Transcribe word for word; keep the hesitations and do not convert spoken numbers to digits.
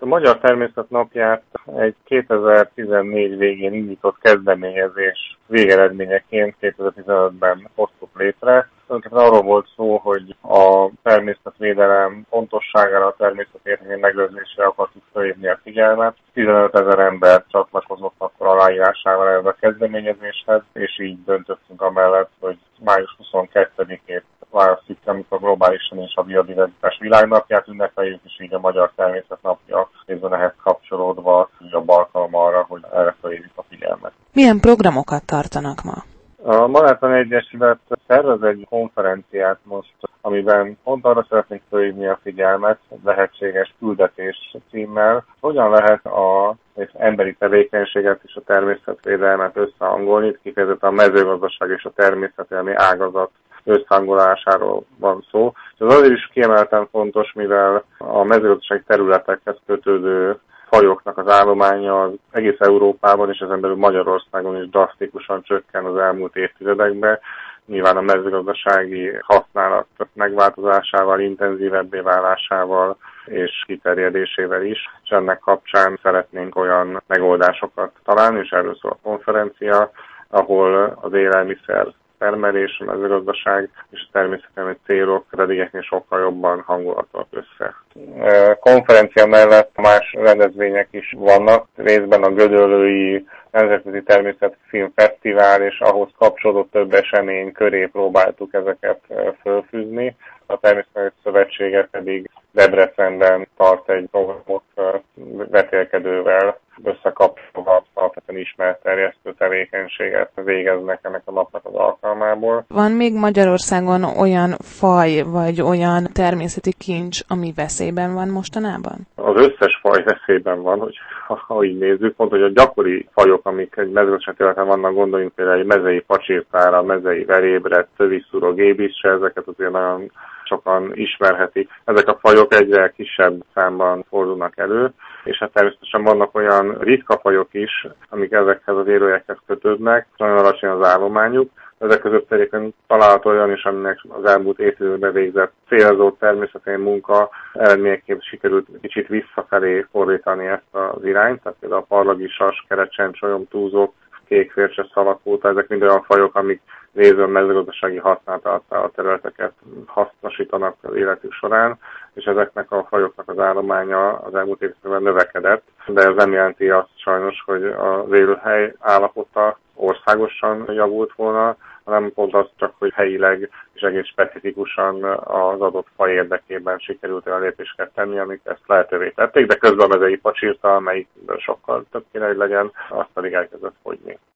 A Magyar Természet Napját egy kétezer-tizennégy végén indított kezdeményezés végeredményeként kétezer-tizenötben hoztuk létre. Tulajdonképpen arról volt szó, hogy a természetvédelem fontosságára, a természetértékek megőrzésére akartuk felhívni a figyelmet. tizenötezer ember csatlakozott akkor aláírásával ehhez a kezdeményezéshez, és így döntöttünk amellett, hogy május huszonkettedikét választjuk, amikor globálisan is a biodiverzitás világnapját ünnepeljük, és így a Magyar Természet Napja részben ehhez kapcsolódva jobb alkalom arra, hogy erre felhívjuk a figyelmet. Milyen programokat tartanak ma? A Maláton Egyesület szervez egy konferenciát most, amiben pont arra szeretnénk felhívni a figyelmet, lehetséges küldetés címmel, hogyan lehet a az emberi tevékenységet és a természetvédelmet összehangolni. Itt kifejezetten a mezőgazdaság és a természetvédelmi ágazat összehangolásáról van szó. Ez azért is kiemelten fontos, mivel a mezőgazdasági területekhez kötődő fajoknak az állománya az egész Európában és ezen belül Magyarországon is drasztikusan csökken az elmúlt évtizedekben. Nyilván a mezőgazdasági használat megváltozásával, intenzívebbé válásával és kiterjedésével is, és ennek kapcsán szeretnénk olyan megoldásokat találni, és erről szól a konferencia, ahol az élelmiszer termelés, a mezőgazdaság és a természetesen célok eddigeknél sokkal jobban hangolhatóak össze. A konferencia mellett más rendezvények is vannak, részben a Gödöllői Nemzetközi Természetfilm Fesztivál, és ahhoz kapcsolódó több esemény köré próbáltuk ezeket fölfűzni. A Természetvédelmi Szövetsége pedig Debrecenben tart egy programot vetélkedővel összekapcsolva alapvetően ismert terjesztő tevékenységet végeznek ennek a napnak az alkalmából. Van még Magyarországon olyan faj, vagy olyan természeti kincs, ami veszélyben van mostanában? Az összes faj veszélyben van, hogy ha így nézzük, pont, hogy a gyakori fajok, amik egy mezőgazdasági területen vannak, gondoljunk például egy mezei pacsirtára, mezei verébre, töviszúró, gébiszre, ezeket azért nagyon sokan ismerhetik. Ezek a fajok egyre kisebb számban fordulnak elő, és hát természetesen vannak olyan ritka fajok is, amik ezekhez az élőhelyekhez kötődnek, nagyon alacsony az állományuk. Ezek között egyébként található olyan is, aminek az elmúlt évtizedben végzett célzott természeti munka eredményeképp sikerült kicsit visszafelé fordítani ezt az irányt. Tehát például a parlagisas, kerecsencsolyom, túzok, kékfércses, szalakóta, ezek mind olyan fajok, amik részben mezőgazdasági használatát a területeket hasznosítanak az életük során, és ezeknek a fajoknak az állománya az elmúlt években növekedett, de ez nem jelenti azt sajnos, hogy az élőhely állapota országosan javult volna, hanem pont az csak, hogy helyileg és egész specifikusan az adott faj érdekében sikerült olyan lépéseket tenni, amik ezt lehetővé tették, de közben a mezei pacsirta, amelyik sokkal több kéne, hogy legyen, azt pedig elkezdett fogyni.